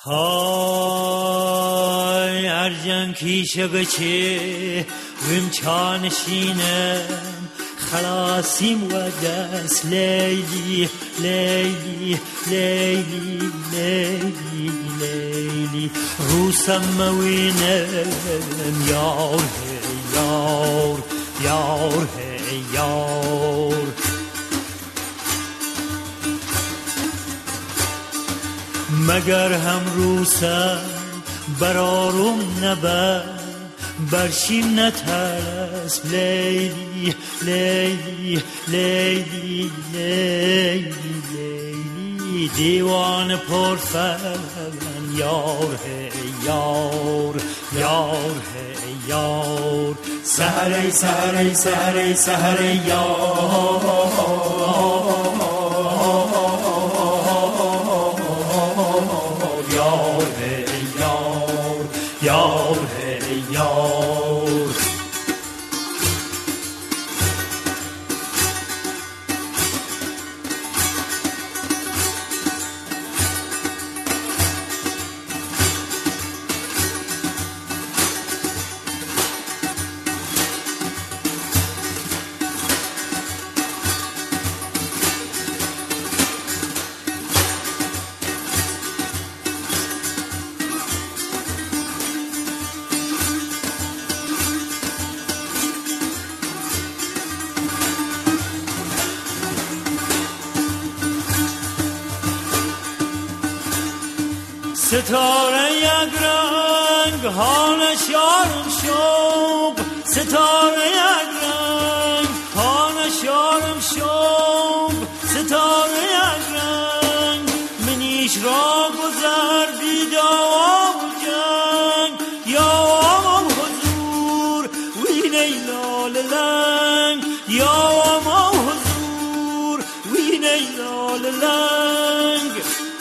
های ارجن کیشه بچه ومچانشینم خلاصیم و دست لیلی لیلی لیلی لیلی لیلی روسم موینم یار یار یار یار مگر هم روسم برارم نبر برشیم نترس لیلی لیلی لیلی لیلی لیلی دیوان پرفن یار یار یار یار سهره سهره سهره سهره یار یار یار یار ستاره یک رنگ حالش یارم شوق ستاره یک رنگ حالش یارم شوق ستاره یک رنگ منیش را گذر دیدم و جنگ یا آمام حضور وی نیلال لنگ یا آمام حضور وی نیلال لنگ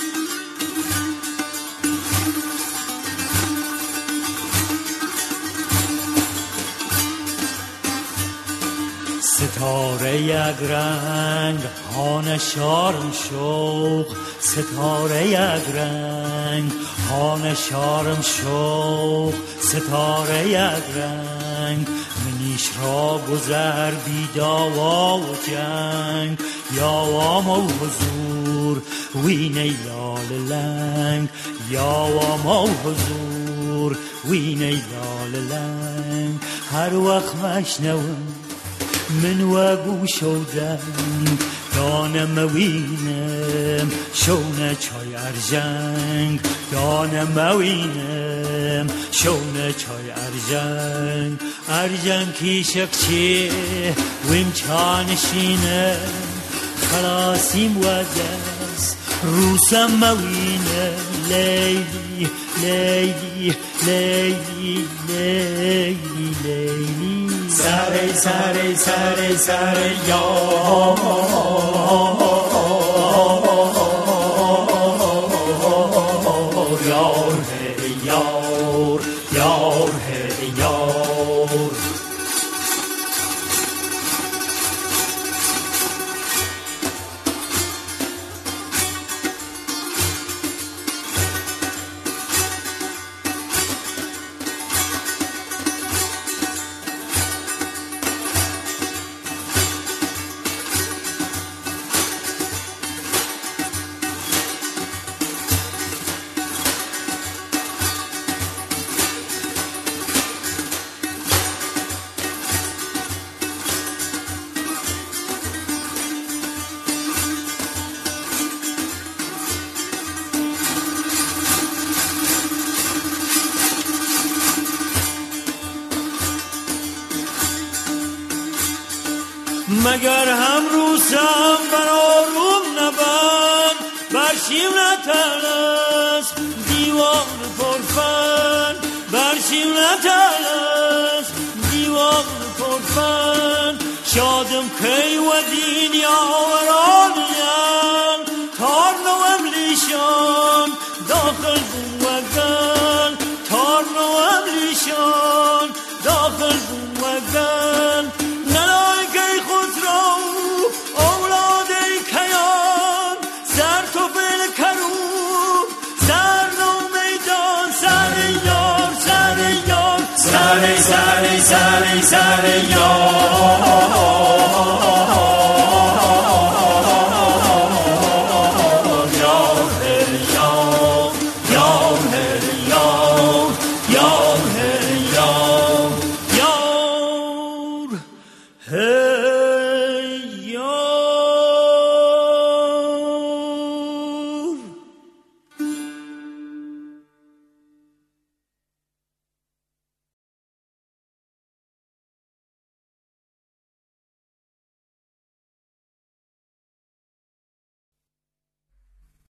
ستاره یک رنگ هان شارم شوق ستاره یک رنگ هان شارم شوق ستاره یک رنگ منیش را گذر بی داوا و جنگ یا آما و حضور وی نیلال لنگ یا آما و حضور وی نیلال لنگ هر وقت مشنوم من وگوش و دنگ دانم وینم شونه چای ارجنگ دانم وینم شونه چای ارجنگ ارجنگ کیشک چه ویم چانشینم خلاصیم و دست روسم موینم لیلی لیلی لیلی لیلی لیلی سره سره سره سره یار یار یار یار یار مگر هم روسم برارم نبند برشیم نترس دیوان پرفن برشیم نترس دیوان پرفن شادم کی و دین یاورانیم تار نوم لیشان داخل بومگن تار نوم لیشان داخل بومگن سر تو بل کرو سر نوم سر یار Hey